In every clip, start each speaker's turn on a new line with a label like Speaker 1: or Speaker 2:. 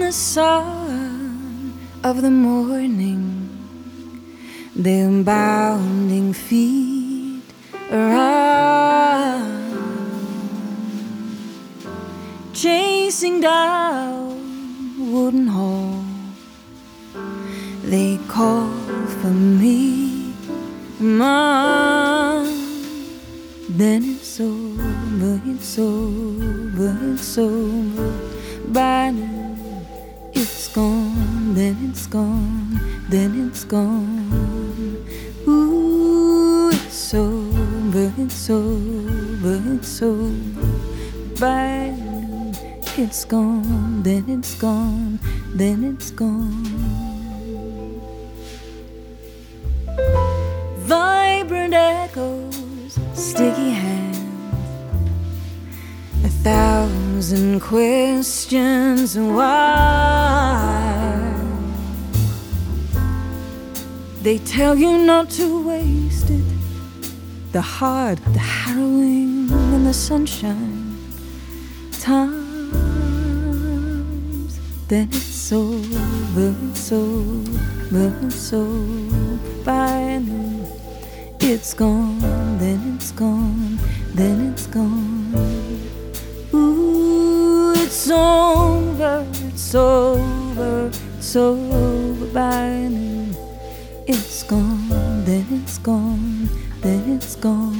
Speaker 1: the sun of the morning, their bounding feet run, chasing down wooden hall. They call for me, Mom. Then it's over, it's over, it's over. By noon, it's gone, then it's gone, then it's gone. Ooh, it's over, it's over, it's over. By noon, it's gone, then it's gone, then it's gone. Vibrant echoes, sticky hands, 1,000 questions why. They tell you not to waste it, the hard, the harrowing, and the sunshine times. Then it's over, it's over, it's over. By noon, it's gone, then it's gone, then it's gone. Ooh, it's over, it's over, it's over. By noon, it's gone, then it's gone, then it's gone.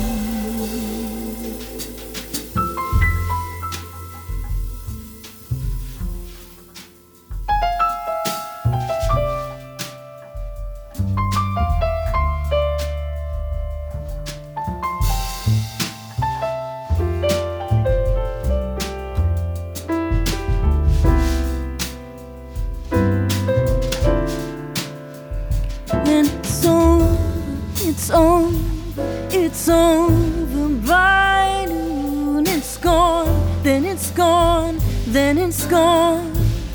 Speaker 1: It's over, it's over. By noon, it's gone, then it's gone, then it's gone.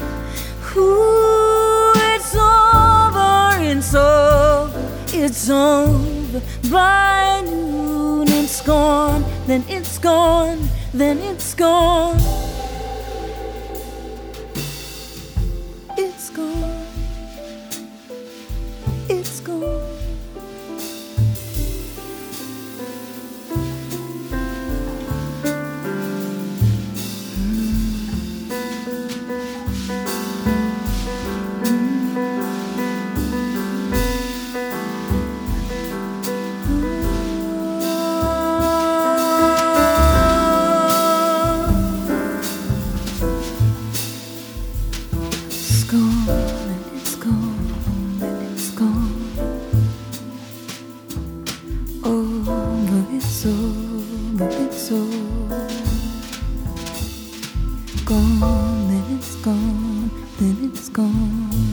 Speaker 1: Ooh, it's over, it's over, it's over. By noon, it's gone, then it's gone, then it's gone. It's gone, it's gone. It's gone, and it's gone, and it's gone. Over, it's over, it's over. Gone, then it's gone, then it's gone.